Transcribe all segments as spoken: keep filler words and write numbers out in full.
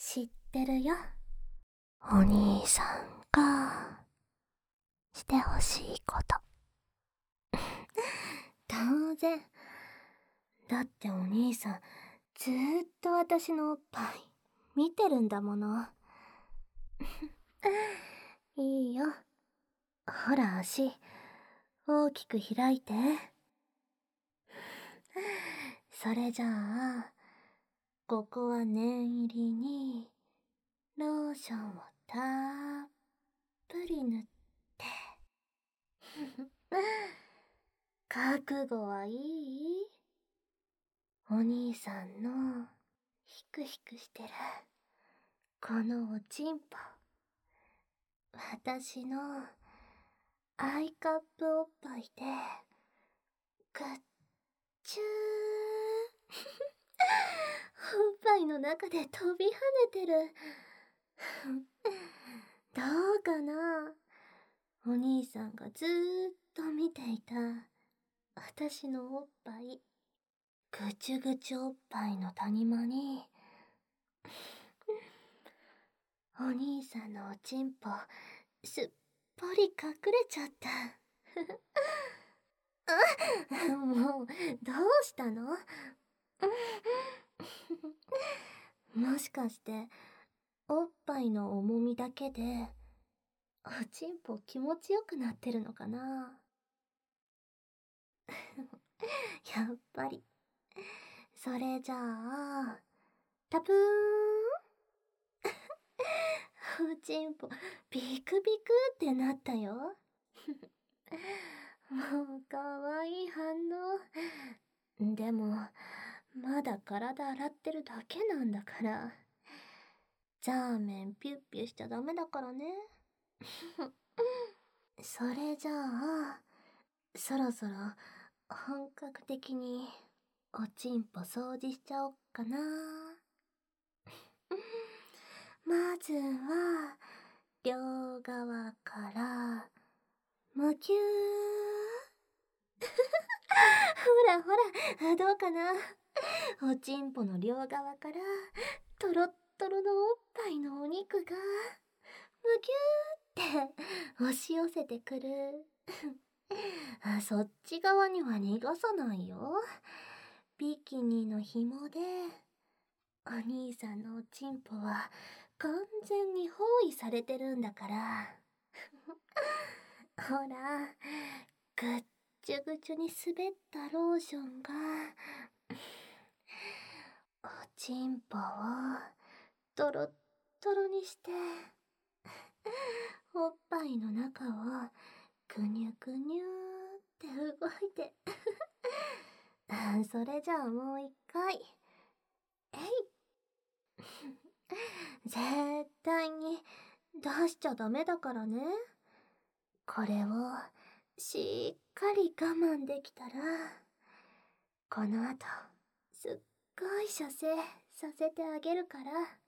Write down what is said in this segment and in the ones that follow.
知ってるよ。お兄さんがしてほしいこと。当然。だってお兄さんずーっと私のおっぱい見てるんだもの。いいよ。ほら足大きく開いて。それじゃあここは念入りにローションをたっぷり塗って。覚悟はいい？お兄さんのヒクヒクしてるこのおちんぽ、私のアイカップおっぱいでぐっちゅー。おっぱいの中で飛び跳ねてる。どうかな？お兄さんがずーっと見ていた私のおっぱい、ぐちゅぐちゅおっぱいの谷間にお兄さんのおちんぽすっぽり隠れちゃった。あ、もうどうしたの？もしかしておっぱいの重みだけでおちんぽ気持ちよくなってるのかな？やっぱり。それじゃあタプーン。おちんぽビクビクってなったよ。もうかわいい反応。でもまだ体洗ってるだけなんだから。ザーメンピュッピュしちゃダメだからね。それじゃあそろそろ本格的におちんぽ掃除しちゃおっかな。まずは両側からむきゅー。ほらほら、どうかな？おちんぽの両側からトロットロのおっぱいのお肉がむぎゅーって押し寄せてくる。そっち側には逃がさないよ。ビキニの紐でお兄さんのおちんぽは完全に包囲されてるんだから。ほら、ぐっちゅぐちゅに滑ったローションがおちんぽをトロットロにしておっぱいの中をぐにゅぐにゅーって動いて。それじゃあもう一回。えい。絶対に出しちゃダメだからね。これをしっかり我慢できたらこの後すっごい射精させてあげるから。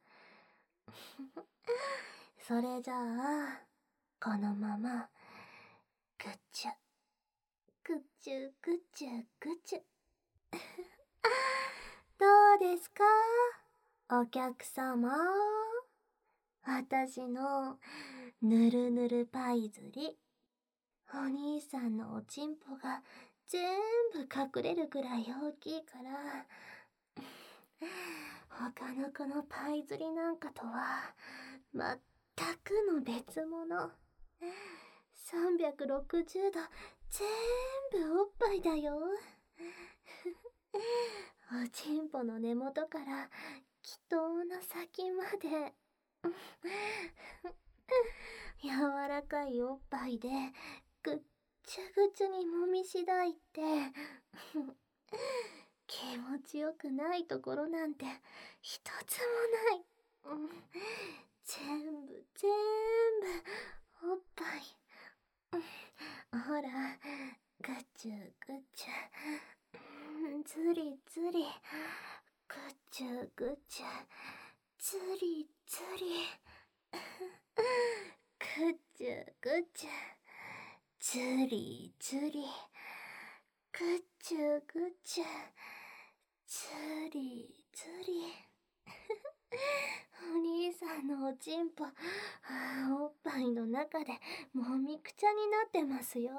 それじゃあこのままぐっちゅぐっちゅぐちゅぐちゅ。どうですかお客様？私のぬるぬるパイ釣り。お兄さんのおちんぽが全部隠れるぐらい大きいから他の子のパイ釣りなんかとは全くの別物。さんびゃくろくじゅうど全部おっぱいだよ。おちんぽの根元から気筒の先まで柔らかいおっぱいでぐっちゅぐちゅにもみしだいて気持ちよくないところなんて一つもない。全部全部おっぱい。ほらぐちゅぐちゅ、ずりずり、ぐちゅぐちゅ、ずりずり、ぐちゅぐちゅ、ずりずり、ぐちゅぐちゅ、ずりずり。おチンポ、はあ、おっぱいの中でもみくちゃになってますよ。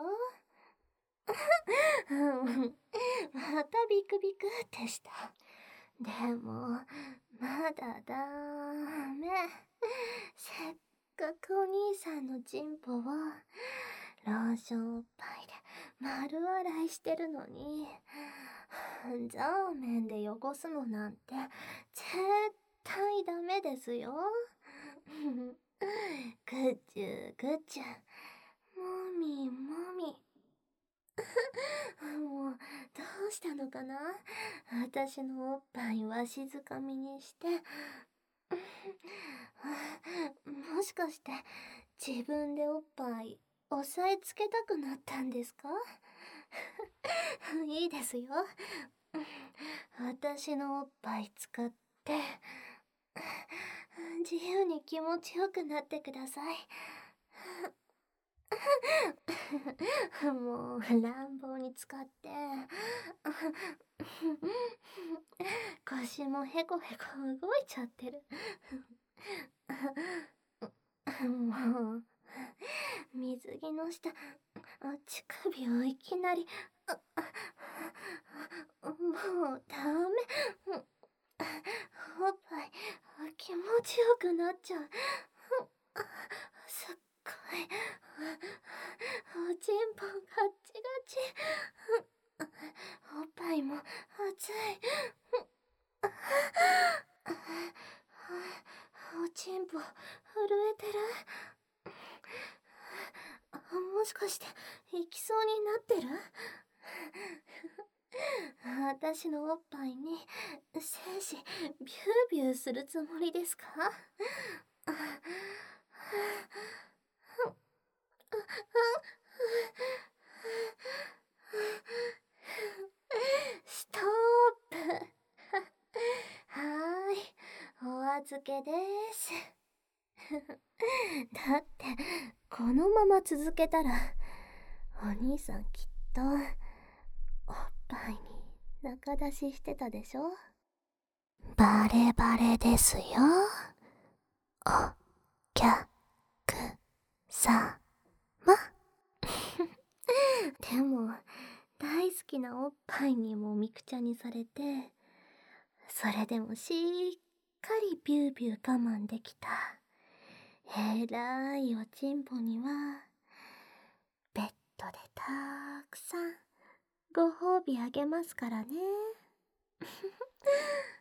またビクビクってした。でも、まだダメ。せっかくお兄さんのチンポを、ローションおっぱいで丸洗いしてるのに、ザーメンで汚すのなんて、絶対ダメですよ。ぐちゅぐちゅ、もみもみ。もう、どうしたのかな、私のおっぱいわしづかみにして。もしかして、自分でおっぱい押さえつけたくなったんですか？いいですよ。私のおっぱい使って、自由に気持ちよくなってください。もう乱暴に使って腰もヘコヘコ動いちゃってる。もう水着の下乳首をいきなり、もうダメ。おっぱい気持ちよくなっちゃう。すっごいおちんぽガッチガチ。おっぱいも熱い。おちんぽ震えてる。もしかして行きそうになってる？私のおっぱいに精子ビュービューするつもりですか？ストップ。はーい、お預けです。だってこのまま続けたらお兄さんきっとおっぱいに中出ししてたでしょ。バレバレですよ、お客さま。でも大好きなおっぱいにもみくちゃにされて、それでもしっかりビュービュー我慢できたえらいおちんぽには、ベッドでたくさんご褒美あげますからね。